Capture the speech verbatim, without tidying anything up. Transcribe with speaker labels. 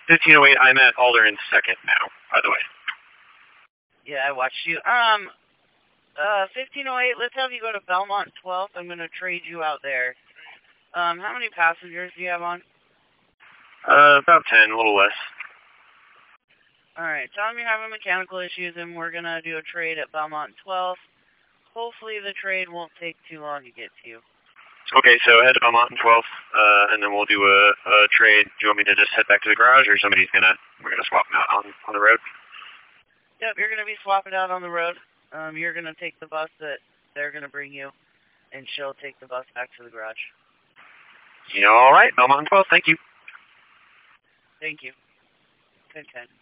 Speaker 1: fifteen oh eight, I'm at Alder in second now, by the way.
Speaker 2: Yeah, I watched you. Um, uh, fifteen oh eight, let's have you go to Belmont twelfth. I'm going to trade you out there. Um, how many passengers do you have on?
Speaker 1: Uh, about ten, a little less.
Speaker 2: Alright, tell them you're having mechanical issues and we're going to do a trade at Belmont twelfth. Hopefully the trade won't take too long to get to you.
Speaker 1: Okay, so head to Belmont twelfth, uh, and then we'll do a, a trade. Do you want me to just head back to the garage, or somebody's gonna, we're gonna swap them out on, on the road?
Speaker 2: Yep, you're going to be swapping out on the road. Um, you're going to take the bus that they're going to bring you, and she'll take the bus back to the garage.
Speaker 1: You know, alright, Belmont twelfth, thank you.
Speaker 2: Thank you. ten ten.